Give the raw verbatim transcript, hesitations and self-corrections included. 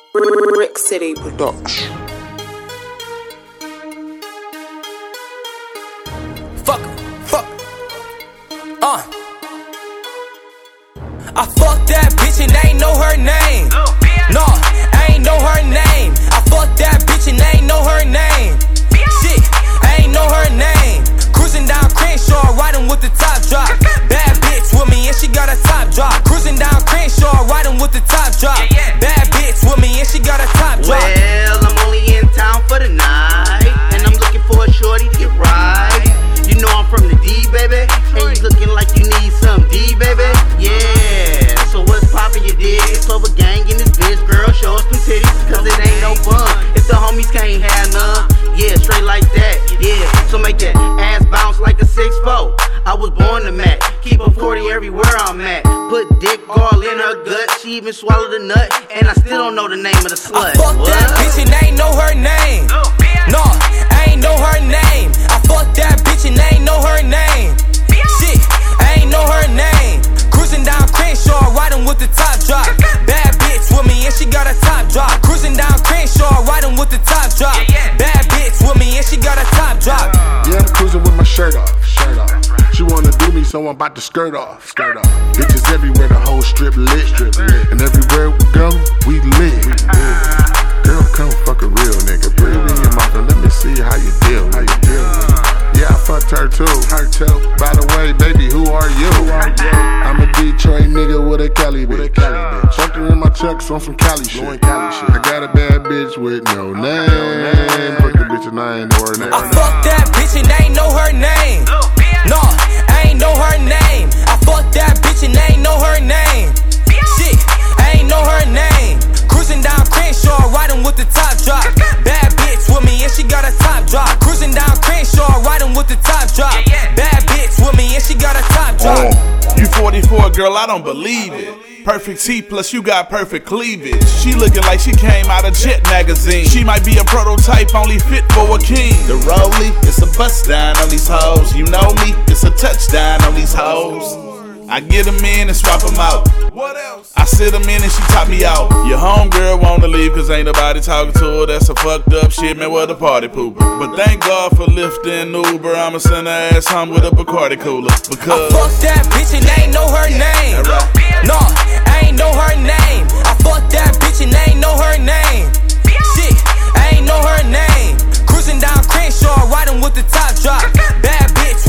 Brick City Production. Fuck, fuck, uh. I fucked that bitch and ain't know her name. No, I ain't know her name. I fucked that bitch and ain't know her name. Shit, I ain't know her name. Cruising down Crenshaw, riding with the top drop. Bad bitch with me and she got a top drop. Cruising down Crenshaw, riding with the top drop. Bad bitch with me and she got a top drop. Well, I'm only in town for the night, and I'm looking for a shorty to get right. You know I'm from the D, baby, and you looking like you need some D, baby. Yeah, so what's poppin', you dig? It's Clover gang in this bitch, girl, show us some titties, cause it ain't no fun if the homies can't have none. Yeah, straight like that, yeah, so make that ass bounce like a six four. I was born to Mac, keep a forty everywhere I'm at. Put dick all in her gut, she even swallowed a nut, and I still don't know the name of the slut. I fucked What? that bitch and ain't know her name. No, I ain't know her name. I fucked that bitch and ain't know her name. Shit, I ain't know her name. Cruising down Crenshaw, riding with the top drop. Bad bitch with me and she got a top drop. Cruising down Crenshaw, riding with the top drop. Bad bitch with me and she got a top drop. Yeah, I'm cruising with my shirt off, shirt off. She wanna do me, so I'm about to skirt off, skirt off. Bitches everywhere, the whole strip lit, strip lit. And everywhere we go, we lit. Girl, come fuck a real nigga. Breathe in your mouth and let me see how you deal, how you deal with it. Yeah, I fucked her too, her too. By the way, baby, who are you? I'm a Detroit nigga with a Cali bitch. Fucked her in my chucks on some Cali shit. I got a bad bitch with no name. Fuck the bitch and I ain't know her name. I fucked that bitch and ain't know her name. No, I ain't know her name. I fucked that bitch and ain't know her name. Shit, I ain't know her name. Cruising down Crenshaw, riding with the top drop. Bad bitch with me and she got a top drop. Cruising down Crenshaw, riding with the top drop. Bad bitch with me and she got a top drop. Oh, you forty-four, girl, I don't believe it. Perfect T plus you got perfect cleavage. She looking like she came out of Jet magazine. She might be a prototype, only fit for a king. The Rollie, it's a bust down on these hoes. You know me, it's a touchdown on these hoes. I get them in and swap them out. What else? I sit them in and she top me out. Your homegirl wanna leave cause ain't nobody talking to her. That's a fucked up shit, man, what a party pooper. But thank God for lifting Uber. I'ma send her ass home with a Bacardi cooler. Because I fucked that bitch and ain't know her name. No, I ain't know her name. I fucked that bitch and ain't know her name. Shit, I ain't know her name. Cruising down Crenshaw, riding with the top drop. Bad bitch